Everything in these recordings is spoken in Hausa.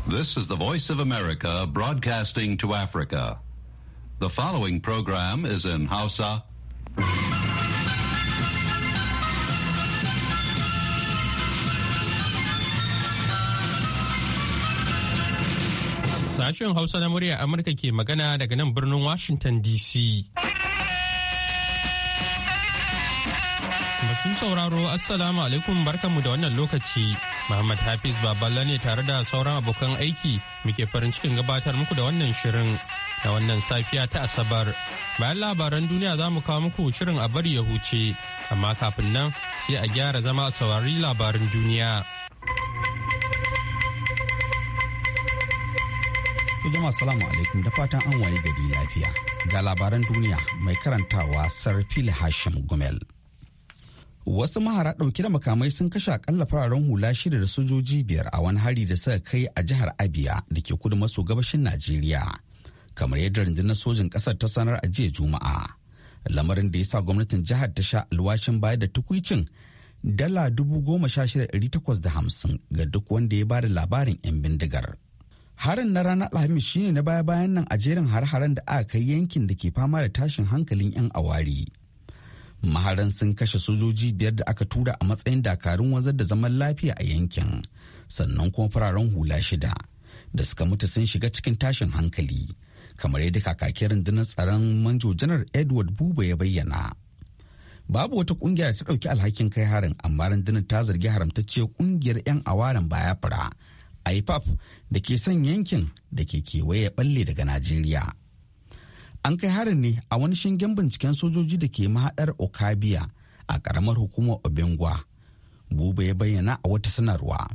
This is the Voice of America broadcasting to Africa. The following program is in Hausa. Sashen Hausa na murya Amurka ke magana daga nan birnin Washington DC. Masu sauraro, Assalamu alaikum, barkanmu da wannan lokaci. Muhammad Hafiz Baballa ne tare da sauran abokan aiki muke farin cikin gabatar muku da wannan shirin da wannan safiya ta Asabar. Bayan labaran duniya za mu kawo muku shirin a bari ya huce, amma kafin nan sai a gyara zama a saurari labaran duniya. Jama'a salamu alaikum da fatan an waye gari lafiya. Ga labaran duniya mai karantawa Sarfil Hashim Gumel. Wasu mahara ɗauke da makamai sun kashe akalla fararen hula 6 da sojoji 5 a wani hari da suka kai a jihar Abia da ke kudu maso gabashin Najeriya. Kamar yadda rundunar sojin ƙasar ta sanar a jiya Juma'a. Lamarin da ya sa gwamnatin jihar ta sha alwashin bayar da tukwicin dala 16,850 ga duk wanda ya bada labarin 'yan bindigar. Harin na ranar Alhamis shine na baya-bayan nan a jerin har-haren da aka kai yankin da ke fama da tashin hankalin 'yan awari. Maharan sun kashe sojoji 5 da aka tura a matsayin dakarun wanzar da zaman lafiya a yankin, sannan kuma fararen hula 6 da suka mutu sun shiga cikin tashin hankali, kamar yadda kakakin rundunar tsaron Manjo Janar Edward Buba ya bayyana. Babu wata kungiya da ta ɗauki alhakin kai harin, amma rundunar ta zargi haramtacciyar kungiyar 'yan awaren Biafra IPAP da ke son yankin da ke kewaye balle daga Najeriya. An kai harin ne a wani shingen binciken sojoji da ke mahaɗar Okabiya a ƙaramar hukumar Obengwa. Buba ya bayyana a wata sanarwa.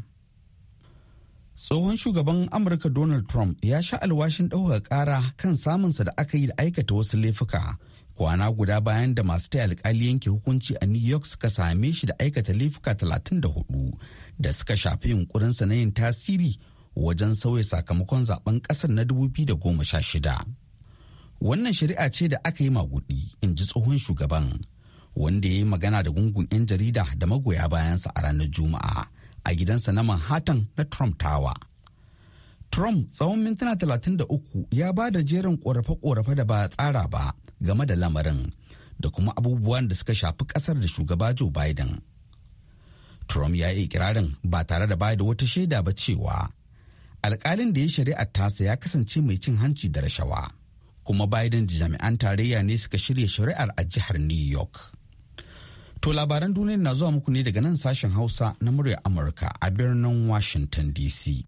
Tsohon shugaban Amurka Donald Trump ya sha alwashin ɗaukaka ƙara kan samunsa da aka yi da aikata wasu laifuka kwana guda bayan da masu taya alƙali yanke hukunci a New York suka same shi da aikata laifuka 34 da suka shafi yunkurinsa na yin tasiri wajen sauya sakamakon zaben ƙasar na 2016. Wannan shari'a ce da aka yi magudi, in ji tsohon shugaban, wanda ya yi magana da gungun 'yan jarida da magoya bayansa a ranar Juma'a a gidansa na Manhattan na Trump Tower. Trump tsawon mintuna 33 ya ba da jerin korafe-korafe da ba a tsara ba game da lamarin da kuma abubuwan da suka shafi kasar da shugaba Joe Biden. Trump ya yi ikirarin ba tare da bayar da wata shaida ba cewa alkalin da ya shari'ar tasa ya kasance mai cin hanci da rashawa, kuma Biden da jami'an tarayya ne suka shirya shari'ar a jihar New York. To labaran duniya na zuwa muku ne daga nan sashen Hausa na muryar Amurka a birnin Washington DC.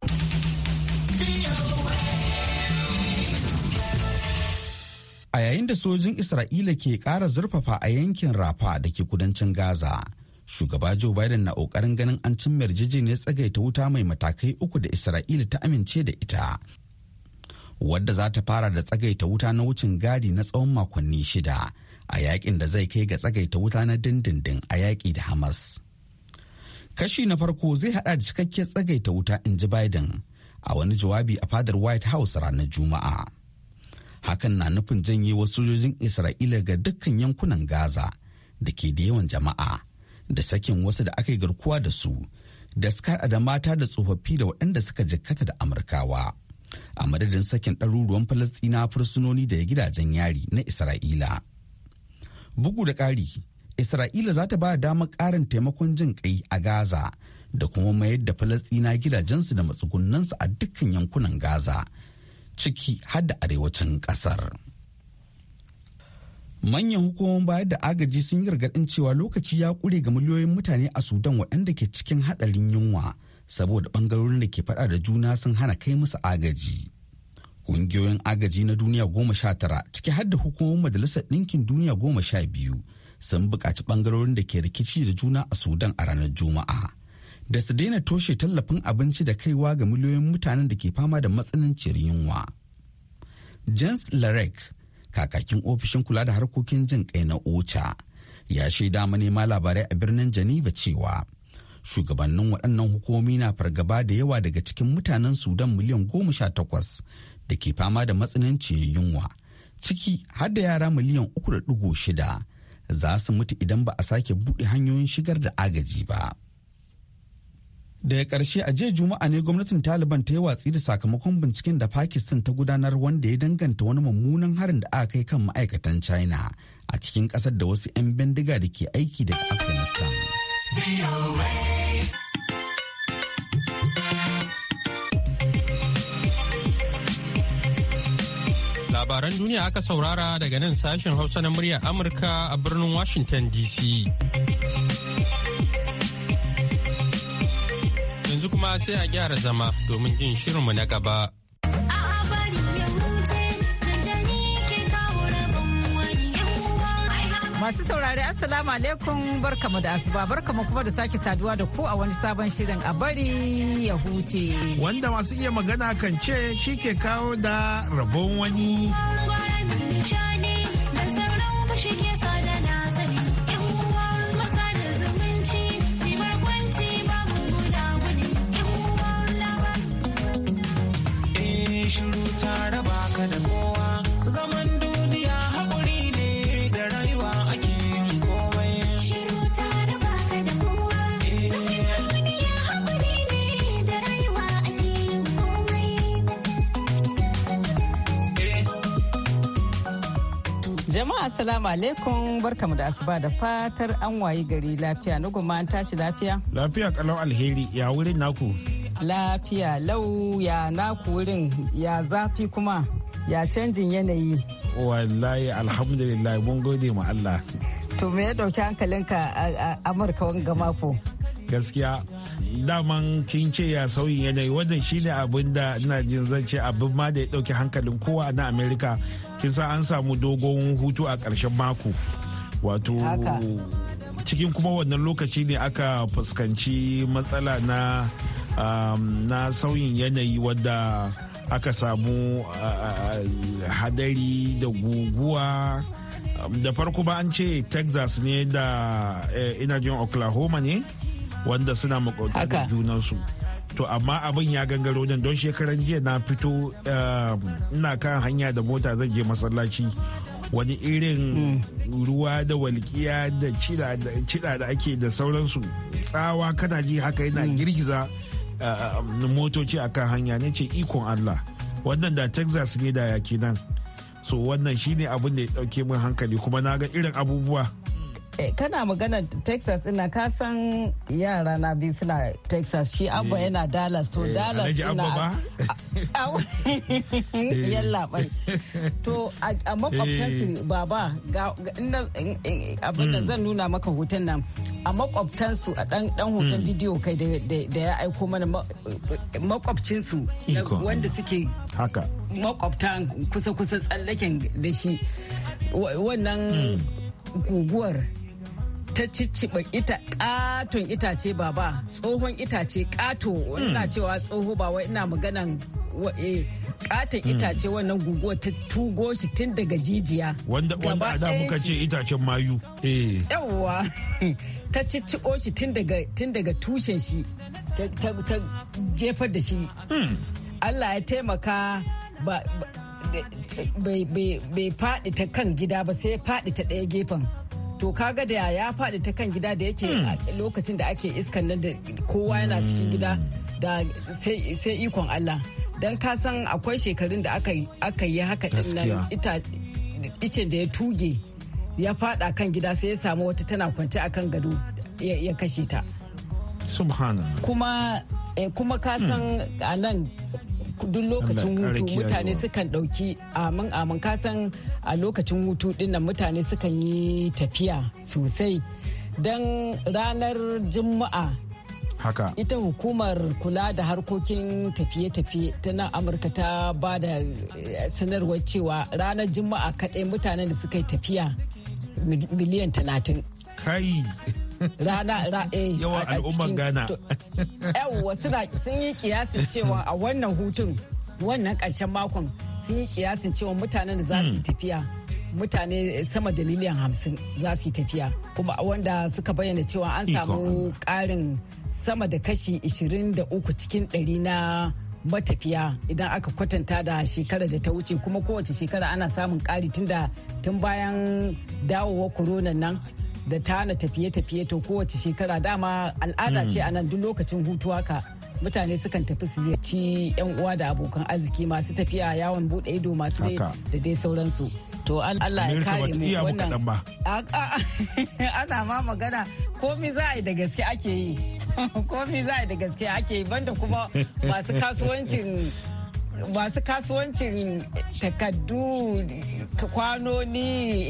A yayin da sojin Isra'ila ke ƙara zurfafa a yankin Rafa da ke kudancin Gaza, shugaba Joe Biden na ƙoƙarin ganin an cimma yarjejeniyar tsagaita wuta mai matakai 3 da Isra'ila ta amince da ita, wadda za ta fara da tsagaita wuta na wucin gadi na tsawon makonni 6 a yakin da zai kai ga tsagaita wuta na dindindin a yaƙi da Hamas. Kashi na farko zai hada da cikakkiyar tsagaita wuta, in ji Biden a wani jawabi a fadar White House ranar Juma'a. Hakan na nufin janye wasu sojojin Isra'ila ga dukkan yankunan Gaza da ke da yawan jama'a, da sakin wasu da aka yi garkuwa da su, da suka da mata da tsofaffi da waɗanda suka jikkata da Amurkawa, a madadin sakin ɗaruruwan Falasɗina fursunoni da gidajen yari na Isra'ila. Bugu da ƙari, Isra'ila za ta ba damar ƙarin taimakon jin ƙai a Gaza da kuma mayar da Falasɗina gidajensu da matsugunansu a dukkan yankunan Gaza, ciki har da arewacin ƙasar. Manyan hukumomin bayar da agaji sun yi gargaɗin cewa lokaci ya ƙure ga miliyoyin mutane a Sudan waɗanda ke cikin haɗarin yunwa saboda ɓangarorin da ke faɗa da juna sun hana kai musu agaji. Ƙungiyoyin agaji na duniya 19 ciki har da hukumomin Majalisar Ɗinkin Duniya 12 sun buƙaci ɓangarorin da ke rikici da juna a Sudan a ranar Juma'a da su daina toshe tallafin abinci da kaiwa ga miliyoyin mutanen da ke fama da matsananciyar yunwa. Jens Larek, kakakin ofishin kula da harkokin jin kai na OCHA, ya shaida manema labarai a birnin Geneva cewa shugabannin waɗannan hukumomi na fargaba da yawa daga cikin mutanen Sudan miliyan 18 da ke fama da matsananciyar yunwa, ciki har da yara miliyan 3.6 za su mutu idan ba a sake buɗe hanyoyin shigar da agaji ba. Daga ƙarshe a jiya Juma'a ne gwamnatin Taliban ta yi watsi da sakamakon binciken da Pakistan ta gudanar wanda ya danganta wani mummunan harin da aka kai kan ma'aikatan China a cikin ƙasar da wasu 'yan bindiga da ke aiki daga Afghanistan. Labaran duniya aka saurara daga nan sashen Hausa na muryar Amurka a birnin Washington DC. Yanzu kuma sai a gyara zama domin jin shirinmu na gaba. Masu saurari Assalamu alaikum barkamu da asuba barkamu kuma da sake saduwa da ku a wani sabon shirin a bari ya huce. Wanda masu iya magana kan ce shi ke kawo da rabon wani. Shiru ta raba ka da kowa zaman duniya haƙuri ne da rayuwa ake yin komai. Shiru ta raba ka da kowa zaman duniya haƙuri ne da rayuwa ake yin komai. Jama'a assalamu alaikum barkamu da asuba da fatar an wayi gari lafiya na goma an tashi lafiya. Lafiya kalau alheri ya wurin naku. Lafiya lau ya naku wurin ya zafi kuma ya canjin yanayi. Wallahi alhamdulillah mun gode ma Allah. To me ya dauki hankalinka a Amurka wanga mako? Gaskiya daman kin ce ya sauyin yanayi wannan shine abin da ina jin zan ce abin ma da ya dauki hankalin kowa na Amerika. Kin san an samu dogon hutu a ƙarshen mako. Wato cikin kuma wannan lokaci ne aka fuskanci matsala na sauyin yanayi wadda aka samu hadari da guguwa da farko ba an ce Texas ne da ina jin Oklahoma ne wanda suna makauta da junansu to amma abin ya gangaro don shekaran jiya na fito ina kan hanya da mota zan je masallaci wani irin ruwa da walƙiya da cida da ake da sauransu tsawa kana ji haka yana girgiza motoci akan hanya ne ce ikon Allah wannan da Texas ne da yake nan so wannan shine abin da ya dauke min hankali kuma na ga irin abubuwa. Kana magana Texas ina ka san yara na biyu suna Texas shi abba yana Dallas to Dallas ina yalla bai to a makwabtansu baba abin da zan nuna maka hoton nan a makwabtansu a dan hoton bidiyo kai da ya aiko mana makwabcinsu wanda suke haka makwabtan kusa tsallaken da shi wannan guguwar ta cicciɓa katon itace baba tsohon itace kato ina cewa tsoho ba wai ina maganan katon itace wannan guguwar ta tugo shi tun daga jijiya wanda a da muka ce itacen mayu yawwa ta cicciɓo shi tun daga tushen shi ta jefar da shi Allah ya taimaka bai faɗi ta kan gida ba sai faɗi ta ɗaya gefen to kaga da ya faɗi ta kan gida da yake lokacin da ake iskan nan da kowa yana cikin gida da sai ikon Allah don ka san akwai shekarun da aka yi haka din nan icen da ya tuge ya faɗa kan gida sai ya samu wata tana kwance akan gado ya kashe ta subhanallah kuma ka san a nan duk lokacin hutu mutane sukan ɗauki amin kasan a lokacin hutu dinnan mutane sukan yi tafiya sosai don ranar juma'a haka ita hukumar kula da harkokin tafiye-tafiye ta nan amurka ta ba da sanarwar cewa ranar juma'a kaɗai mutanen da suka yi tafiya miliyan 30 kai yawan al'umman Ghana. Yawwa sun yi kiyasin cewa a wannan hutun wannan ƙarshen makon sun yi kiyasin cewa mutanen da za su yi tafiya mutane sama da miliyan 50 za su yi tafiya kuma wanda suka bayyana cewa an samu ƙarin sama da kashi 23 cikin 100 na matafiya idan aka kwatanta da shekarar da ta wuce kuma kowace shekara ana samun ƙari tun bayan dawowar corona nan da tana tafiye-tafiye to kowace shekara dama al'ada ce a nan duk lokacin hutu haka mutane sukan tafi su ziyarci yan uwa da abokan arziki masu tafiya yawon bude ido masu da dai sauransu. To Allah ya kare mu wannan ana ma magana komi za a yi da gaske ake yi komi za a yi da gaske ake yi banda kuma masu kasuwancin takaddu kwanoni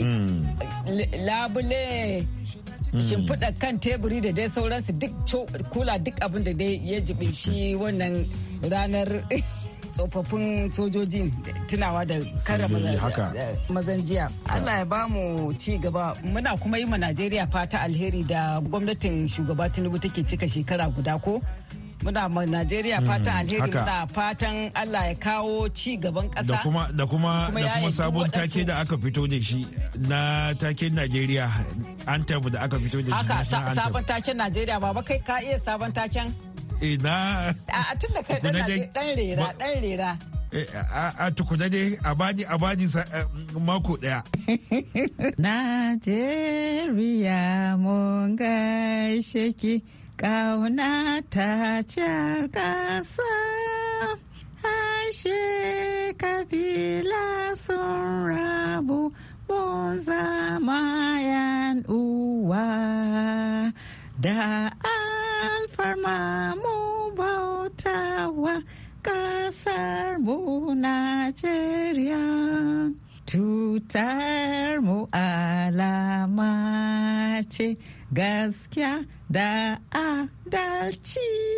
labule shimfiɗa kan teburi da dai sauransu duk kula duk abin da dai ya jibinci wannan ranar tsofaffin sojoji tunawa da karrama mazan jiya. Allah ya bamu ci gaba muna kuma yi ma Najeriya fata alheri da gwamnatin shugaba Tinubu take cika shekara guda ko muna ma Najeriya fatan alheri muna fatan Allah ya kawo ci gaban kasa da kuma sabon take da aka fito da shi na taken Najeriya anthem da aka fito da shi haka sabon taken Najeriya baba kai ka iya sabon taken ina a tun da kai dan rera a tukuna dai a bani mako daya. Najeriya mun gaishe ki ƙauna ta jar ƙasa harshe kabila sun rabu mun zama yan uwa da alfarma mu bautawa ƙasar mu Najeriya tutar mu alama ce gaskiya da adalci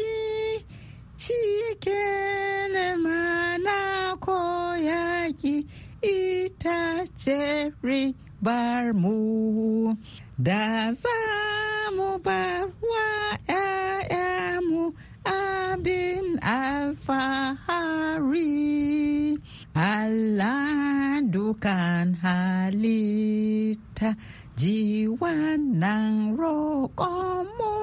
cikin mana ko yaki ita ce ribar mu da za mu bar wa 'ya'yanmu abin alfahari Allah dukan halitta ji wannan roƙonmu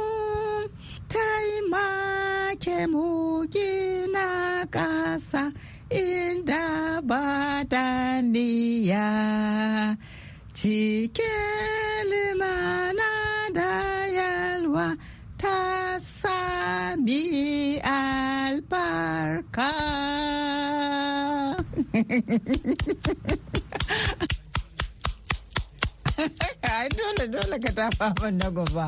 taimake mu gina ƙasa inda ba da niyya cikin limana da yalwa ta sami albarka. dole ka tafa min na gaba.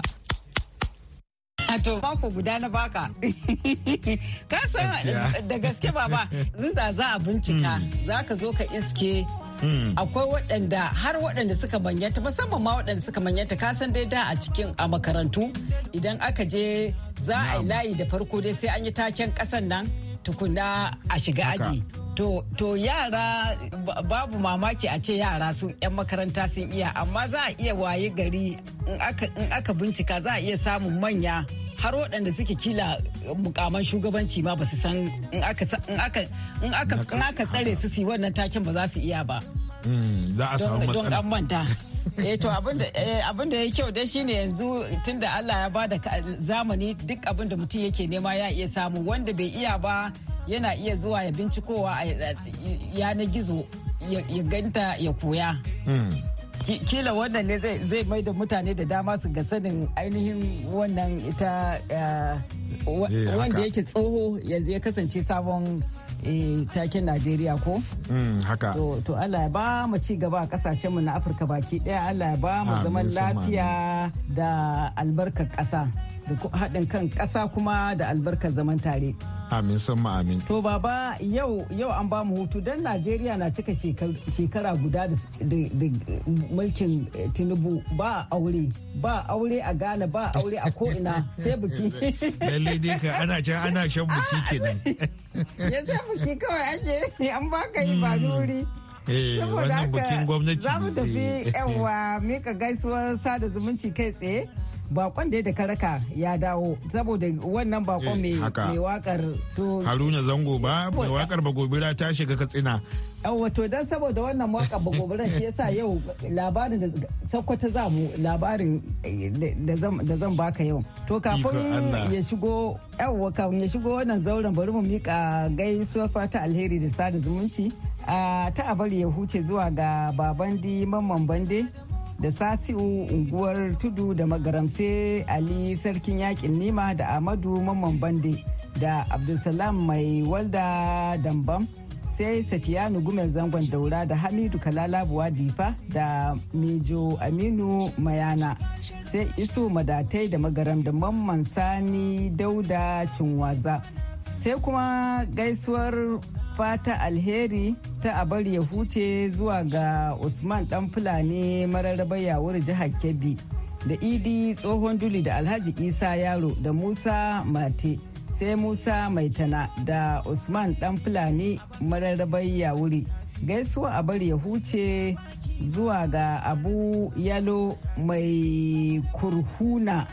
To mako guda na baka. Ka san da gaske baba, zinza za a bincika, za ka zo ka iske akwai waɗanda suka manyanta musamman ma waɗanda suka manyanta ka san dai da a makarantu idan aka je za a yi layi da farko dai sai an yi taken ƙasan nan tukuna a shiga aji. To yara babu mamaki a ce yara sun 'yan makaranta sun iya amma za a iya waye gari in aka bincika za a iya samun manya har waɗanda suke kila mukaman shugabanci ma ba su san in aka tsare su yi wannan taken ba za su iya ba. Za a samu matsala. Don an manta. To abin da ya kyau dai shine yanzu tunda Allah ya bada zamani duk abin da mutum yake nema ya iya samu wanda bai iya ba yana iya zuwa ya bincikowa a yanar gizo ya ganta ya koya. Kila wannan ne zai mai da mutane da dama su ga sanin ainihin wannan ita wanda yake tsoho yanzu ya kasance sabon taken Najeriya ko? Haka. To Allah ya ba mu ci gaba a kasashenmu na Afirka baki daya Allah ya ba mu zaman lafiya da albarkar ƙasa da haɗin kan ƙasa kuma da albarkar zaman tare. Amin sama amin. To baba yau an ba mu hutu don Najeriya na cika shekara guda da mulkin Tinubu ba aure a Ghana ba aure a ko'ina sai buki. Lallai dai ka ana shan buki kenan. Ya sai buki kawai ake an baka yi ba nuri. Wannan bukin gwamnati. Za mu tafi yawa mika gaisuwar sada zumunci kai tsaye. Bakon da ka raka ya dawo saboda wannan bakon mai wakar to Haruna Zango ba mai wakar Bagobira ta shiga Katsina. Wato dan saboda wannan wakar Bagobira shi yasa yau labarin da Sokoto zamu labarin da zan baka yau. To kafin ya shigo wannan zauren bari mu mika gaisuwar fata alheri da sada zumunci ta abari ya huce zuwa ga Babandi Mamman Bande da Sasiu unguwar Tudu da Magaram, sai Ali Sarkin Yakin Nima da Amadu Mamman Bande da Abdulsalam Mai Walda Dambam, sai Safiyanu Gumel Zangon Daura da Hamidu Kalalabuwa Difa da Mejo Aminu Mayana, sai Iso Madatai da Magaram da Mamman Sani Dauda Cinwaza. Sai kuma gaisuwar fata alheri ta abar ya huce zuwa ga Usman Dan Fulani Mararraba Yawur jihar Kebbi da Idi Tsohon Duli da Alhaji Isa Yaro da Musa Mate, sai Musa Maitana da Usman Dan Fulani Mararraba Yawuri. Gaisuwa abar ya huce zuwa ga Abu Yalo Mai Kurhuna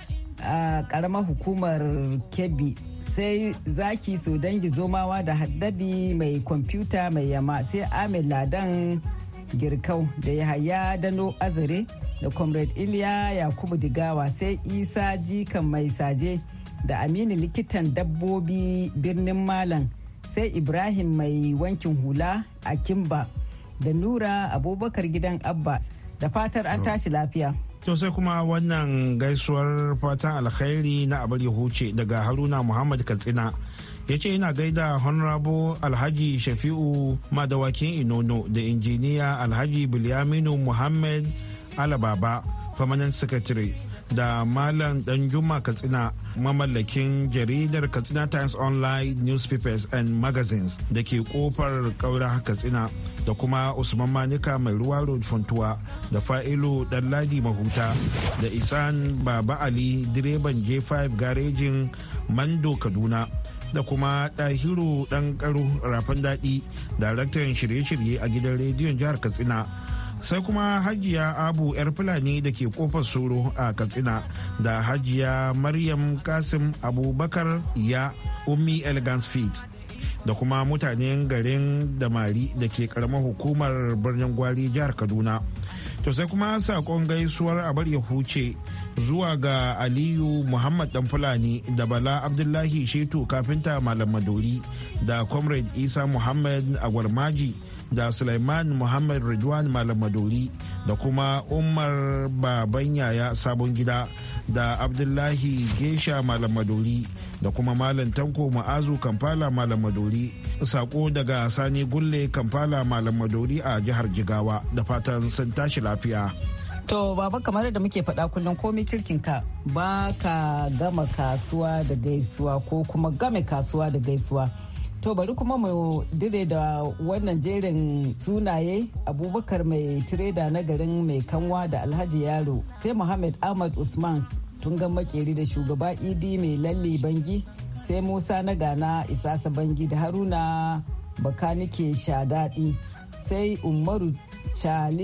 a ƙaramar hukumar Kebbi, sai Zaki So Dangi Zomawa da Haddabi Mai Kwamfuta Mai Yama, sai Ahmed Ladan Girkau da Yahaya Dano Azare da Comrade Iliya Yakubu Digawa, sai Isa Jikan Mai Saje da Aminu Likitan Dabbobi Birnin Malam, sai Ibrahim Mai Wankin Hula a Kimba da Nura Abubakar Gidan Abba. Da fatar an tashi lafiya. To sai kuma wannan gaisuwar fatan alkhairi na abar ya huce daga Haruna Muhammad Katsina, ya ce yana gaida Honorable Alhaji Shafi'u Madawakin Inono da injiniya Alhaji Bilyaminu Muhammad Alababa, Permanent Secretary, da Malam Danjuma Katsina, mamallakin jaridar Katsina Times Online Newspapers and Magazines da ke kofar Kaura Katsina, da kuma Usman Manika Mai Ruwa Road Funtuwa, da Fa'ilu Ɗanladi Mahuta, da Isan Baba Ali direban J5 garejin Mando Kaduna, da kuma Ɗahiru Ɗan Karu Rafin Daɗi, daraktan shirye-shirye a gidan rediyon jihar Katsina. Sai kuma Hajiya Abu 'yar Fulani da ke kofar Soro a Katsina, da Hajiya Maryam Kasim Abubakar ya Ummi Elegance Feet, da kuma mutanen garin Damari da ke karamar hukumar birnin Gwari jihar Kaduna. To sai kuma sakon gaisuwar abar ya huce zuwa ga Aliyu Muhammad Dan Fulani da Bala Abdullahi Shetu Kafinta Malam Madori, da Comrade Isa Muhammad Agwarmaji, da Sulaiman Muhammad Ridwan Malam Madori, da kuma Umar Baban Yaya Sabon Gida, da Abdullahi Gesha Malam Madori, da kuma Malam Tanko Ma'azu Kampala Malam Madori. Sako daga Sani Gulle Kampala Malam Madori a jihar Jigawa, da fatan sun tashi lafiya. To baba, kamar da muke faɗa kullum komai kirkinka ba ka gama kasuwa da gaisuwa ko kuma game kasuwa da gaisuwa. To bari kuma mu dire da wannan jerin sunaye: Abubakar Mai Tireda na garin Mai Kanwa da Alhaji Yaro, sai Muhammad Ahmad Usman Tungan Makeri da Shugaba Idi Mai Lalle Bangi, sai Musa na Gana Isasa Bangi da Haruna Bakanike Shadadi, sai Umaru Cali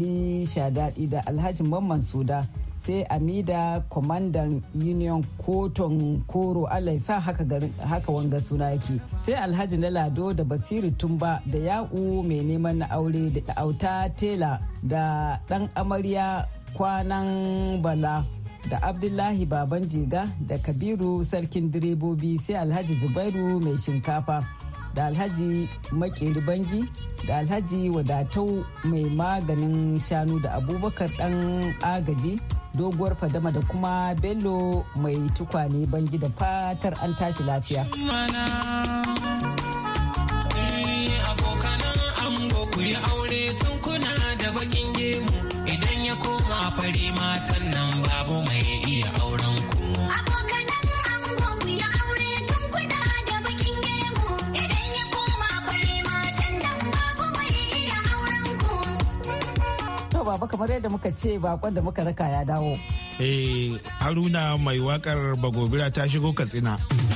Shadadi da Alhaji Mamman Suda, sai Amida Kwamandan Union Koton Koro, Allah sa haka wanga suna yake, sai Alhaji na Lado da Basiru Tumba da Ya'u Mai Neman na Aure da Auta Tela da Dan Amarya Kwanan Bala da Abdullahi Baban Jega da Kabiru Sarkin Direbobi, sai Alhaji Zubairu Mai Shinkafa da Alhaji Makeri Bangi da Alhaji Wadatau Mai Maganin Shanu da Abubakar Dan Agaji Doguwar Fadama da kuma Bello Mai Tukwane Bangi. Da fatar an tashi lafiya. Abokanan ango ku yi aure tun kuna da bakin gemu, idan ya koma fari matan nan babu mai iya auren ku. Baba, kamar yadda muka ce bakon da muka raka ya dawo. Haruna mai wakar Bagobira ta shigo Katsina.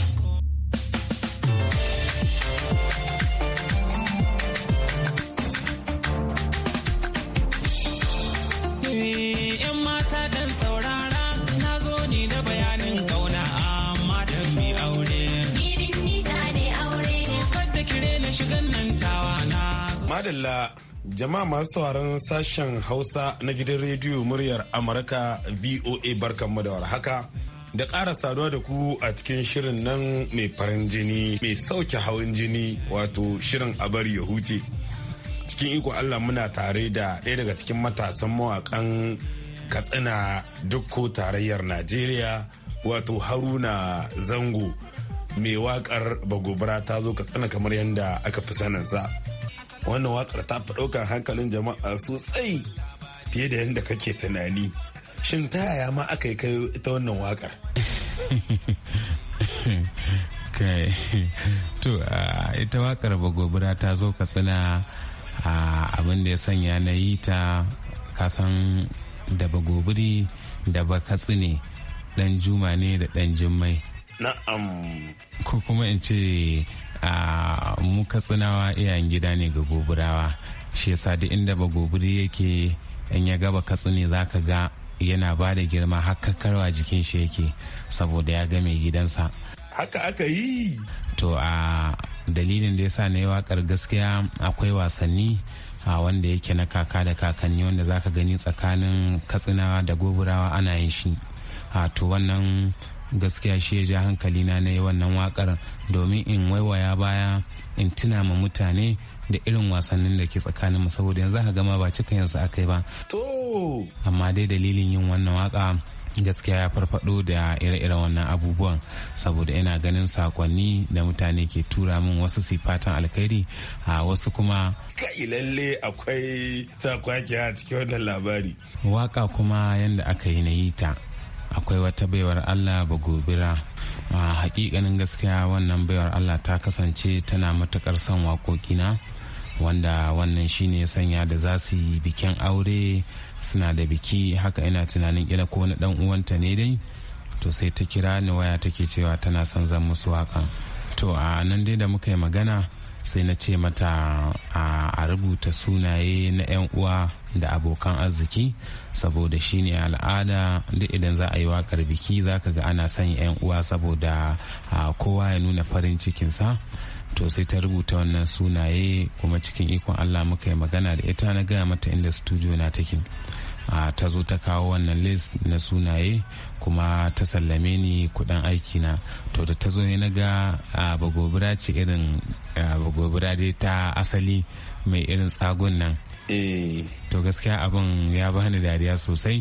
Yan mata dan saurara, na zo ni da bayanin kauna amma da mi aure. Ni za ne aure. To kadda kire na shigan nan tawa na. Madalla. Jama'a masu sauraron sashen Hausa na gidan rediyo muryar Amurka VOA, barkanmu da warhaka da ƙara saduwa da ku a cikin shirin nan mai farin jini mai sauke hawan jini, wato shirin a bari ya huce. cikin iko Allah muna tare da ɗaya daga cikin matasan mawakan Katsina dukko tarayyar Najeriya wato Haruna Zango mai wakar Bagobara ta zo Katsina kamar yadda aka fi saninsa. Wannan wakar ta fi ɗaukar hankalin jama'a sosai fiye da yadda kake tunani. Shin ta yaya ma aka yi kai ita wannan wakar? kai to ita wakar Bagobara ta zo Katsina abin da ya sanya na yi ta kasan da Bagobiri da Bakatsine dan Juma ne da dan Jummai. Na'am. Ko kuma in ce mu Katsinawa iyayen gida ne ga Gobirawa, shi yasa duk inda Bagobiri yake in ya gaba Katsine zaka ga yana ba da girma hakkakarwa jikin shi yake saboda ya ga mai gidansa. Haka aka yi. To a dalilin da yasa na yi wakar gaskiya akwai wasanni wanda yake na kaka da kakanni wanda zaka gani tsakanin Katsinawa da Gobirawa ana yin shi. To wannan gaskiya shi ya ja hankali na yi wannan wakar domin in waiwaya baya in tuna ma mutane da irin wasannin da ke tsakanin mu saboda yanzu aka gama ba cika yansu aka yi ba. To amma dai dalilin yin wannan waka gaskiya ya farfado da ire-iren wannan abubuwan saboda ina ganin sakonni da mutane ke tura min wasu sifatan alkhairi a wasu kuma kai lalle akwai takwaki a cikin wannan labari. Waka kuma yanda aka yi na yi ta akwai wata baiwar Allah Bagobira. Hakikanin gaskiya wannan baiwar Allah ta kasance tana matukar son waƙoƙina wanda wannan shine ya sanya da za su yi bikin aure suna da biki haka ina tunanin kila ko na dan uwanta ne dai to sai ta kira ni waya take cewa tana son zan musu waka. To a nan dai da muka yi magana sai na ce mata a rubuta sunaye na 'yan uwa da abokan arziki saboda shine al'ada duk idan za a yi wakar biki zaka ga ana son 'yan uwa saboda kowa ya nuna farin cikinsa. To sai ta rubuta wannan sunaye kuma cikin ikon Allah muka yi magana da ita na gaya mata inda studio na take. Ta zo ta kawo wannan list na sunaye kuma ta sallame ni kudin aiki na. To da ta zo ne na ga Bagobira ce irin Bagobira dai ta asali mai irin tsagun nan. To gaskiya abin ya bani dariya sosai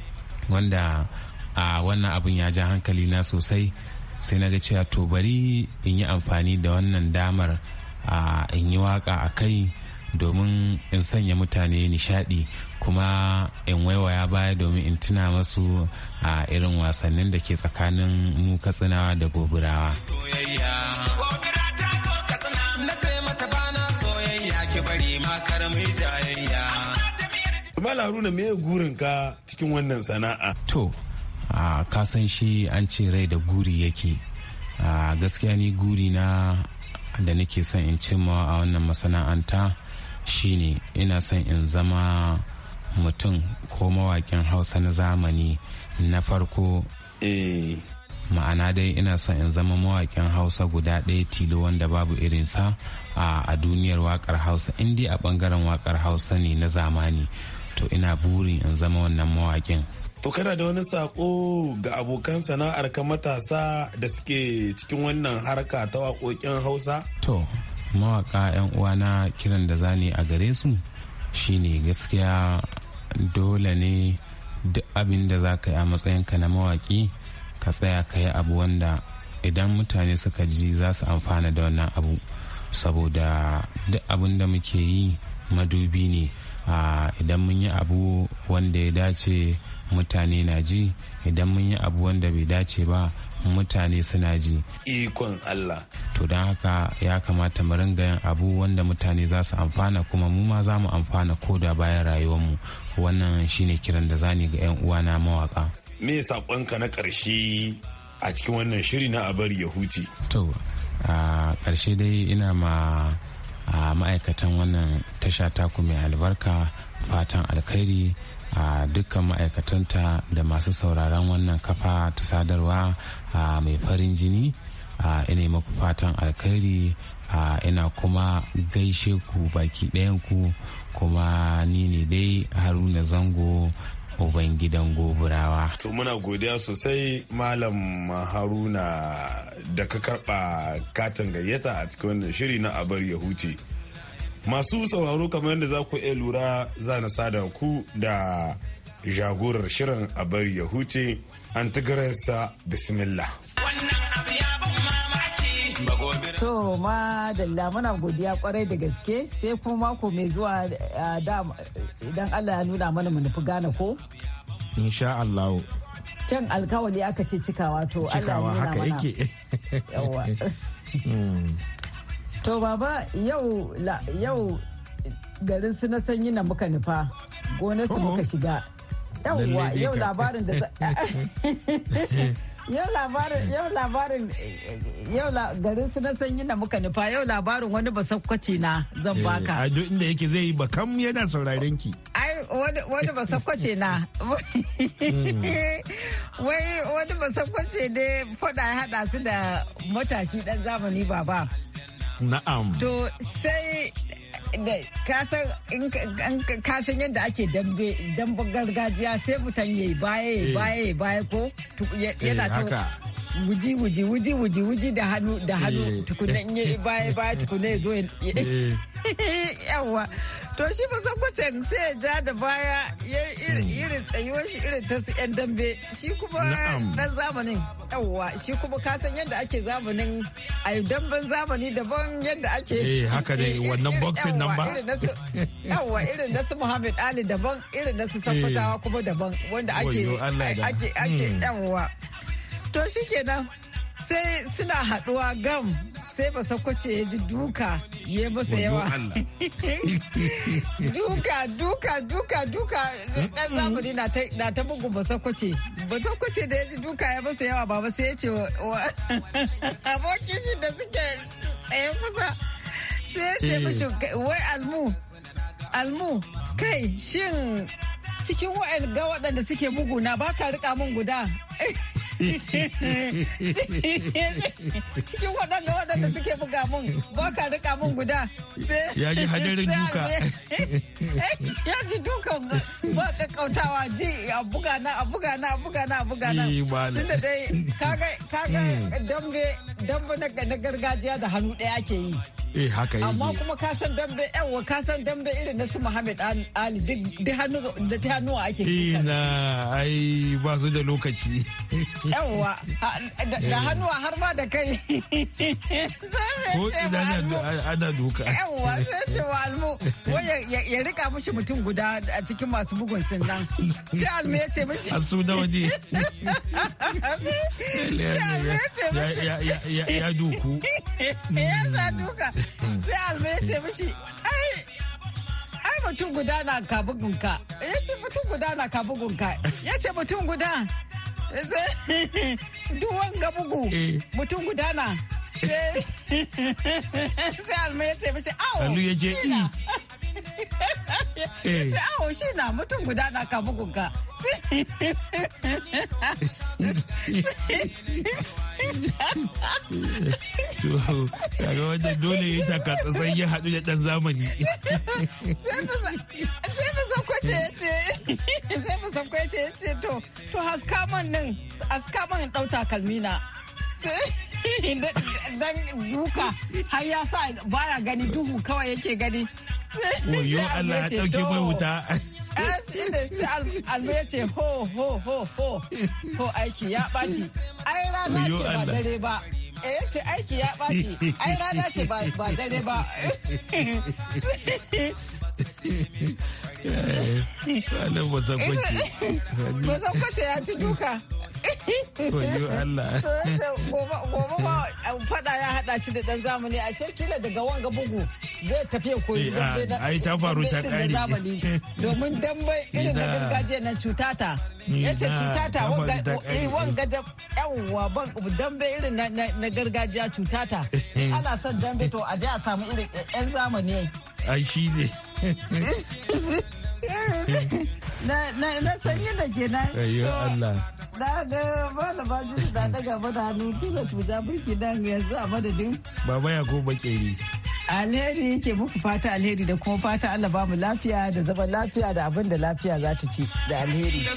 wanda wannan abin ya ja hankali na sosai. Sai na ga cewa to bari in yi amfani da wannan damar in yi waka a kai domin in sanya mutane nishadi kuma in waiwaya baya domin in tuna masu a irin wasannin da ke tsakanin mu Katsinawa da Gobirawa. Mala Haruna me gurin ka cikin wannan sana'a? To ka san shi an ce rai da guri yake. Gaskiya ni guri na da nake son in cimma a wannan masana'anta shine ina son in zama mutum ko mawakin Hausa na zamani na farko. Ma'ana dai ina son in zama mawakin Hausa guda ɗaya tilo wanda babu irinsa a duniyar wakar Hausa. In dai a bangaren wakar Hausa ne na zamani to ina buri in zama wannan mawakin. To kana da wani sako ga abokan sana'ar ka matasa da suke cikin wannan harka ta waƙoƙin Hausa? To mawaka 'yan uwana kiran da zani a gare su shine gaskiya dole ne duk abin da za ka yi a matsayinka na mawaki ka tsaya ka yi abu wanda idan mutane suka ji za su amfana da wannan abu saboda duk abin da muke yi madubi ne. Idan mun yi abu wanda ya dace mutane na ji, idan mun yi abu wanda bai dace ba mutane suna ji. Ikon Allah. To don haka ya kamata mu ringa yin abu wanda mutane za su amfana kuma mu ma za mu amfana ko da bayan rayuwarmu. Wannan shine kiran da zani ga 'yan uwana mawaka. Me saƙonka na ƙarshe a cikin wannan shiri na Abari ya huce? To a ƙarshe dai ina ma ma'aikatan wannan tasha taku mai albarka fatan alkhairi a dukkan ma'aikatanta da masu sauraron wannan kafa ta sadarwa mai farin jini. Ina maku fatan alkhairi ina kuma gaishe ku baki ɗayanku kuma ni ne dai Haruna Zango uban gidan Gobirawa. To muna godiya sosai Malam Haruna da ka karba katin gayyata a cikin wannan shiri na Abar ya huce. Masu sauraro kamar yadda za ku iya lura za na sada ku da jagorar shirin a bari ya huce Antigresa bismillah. To ma dalla muna godiya kwarai da gaske sai kuma mako mai zuwa idan Allah ya nuna mana mu nufi Ghana ko? Insha Allah. Can alkawali aka ce cikawa to Allah ya nuna mana. Haka yake. Yawa. To baba yau garin su na sanyi na muka nufa gonar su muka shiga. Yawwa yau labarin da yau garin su na sanyi na muka nufa yau labarin wani basakwace na zan baka. A duk inda yake zai yi bakam yana sauraren ki. Ai wani basakwace na. Wai wani basakwace ne fada ya hada su da matashi dan zamani baba. Na'am. To sai da kasan yadda ake damben gargajiya sai mutum ya yi baya ko yana ta wuji da hannu tukunan ya baya tukunan ya zo yawa to shi ba san kwacin sai ya ja da baya ya irin tsayuwar shi irin ta su yan dambe shi kuma dan zamanin yawa shi kuma kasan yadda ake zamanin a damben zamani daban yadda ake haka ne wannan boxing nan ba yawa irin na su Muhammad Ali daban irin na su Sakwatawa kuma daban wanda ake yawa to shi kenan sai suna haduwa gam sai ba sakwace ya ji duka ya masa yawa duka dan zamani na ta bugun ba sakwace da ya ji duka ya masa yawa baba sai ya ce wa abokin shi da suke tsaye kusa sai ya ce mishi wai almu kai shin cikin waɗanda suke buguna ba ka rika mun guda cikin waɗanda suke buga mun ba ka rika mun guda ya ji hadarin duka ya ji dukan ba kakkautawa ji a buga na tunda dai kaga dambe na gargajiya da hannu ɗaya ake yi haka yake amma kuma ka san dambe irin na su Muhammad Ali duk hannuwa ake kuka ai ba su da lokaci yawwa da hannuwa har ma da kai ko idan ana duka yawwa sai ce wa almu ya rika mishi mutum guda a cikin masu bugun nan sai almu ya ce mishi a su nawa ne ya duku ya sa duka sai almu ya ce mishi ai mutum guda na ka bugunka ya ce mutum guda na ka bugunka ya ce mutum guda duk wanga bugu mutum guda na sai alma ya ce mace awo alu ya je ya ce awo shi na mutum guda na ka bugunka kaga wanda dole ya taka tsatsan ya haɗu da ɗan zamani sai mu sakwace ya ce to haskaman ɗau takalmina dan duka har ya sa baya gani duhu kawai yake gani wayo Allah ya ɗauke mai wuta inda almu ya ce ho aiki ya ɓaci ai rana ce ba dare ba ya ce aiki ya ɓaci ai rana ce ba dare ba ranar basakwace ya ci duka wayo Allah gobe ma fada ya hada shi da dan zamani a kila daga wanga bugu zai tafi koyi ai ta faru ta kare domin dambe irin da gargajiya na cutata yace cutata wanga da yawwa dambe irin na gargajiya cutata ana son dambe to a je a samu irin yan zamani ai shi ne na sanyi da ke na ayyo Allah na ga malama jini da daga mana hannu kila tuza burki nan yanzu a madadin baba ya ko bakeri Alheri ke muku fata alheri da kuma fata Allah ba mu lafiya da zaman lafiya da abin da lafiya za ta ci da alheri.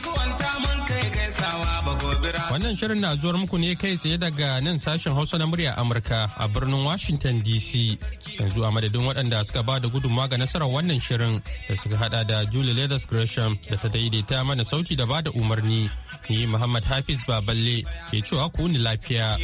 Wannan shirin na zuwar muku ne kai tsaye daga nan sashen Hausa na murya Amurka a birnin Washington DC. Yanzu a madadin waɗanda suka ba da gudunmawa ga nasarar wannan shirin da suka hada da Julie Leathers Gresham da ta daidaita mana sauti da ba da umarni. Ni Muhammad Hafiz Baballe ke cewa ku ni lafiya.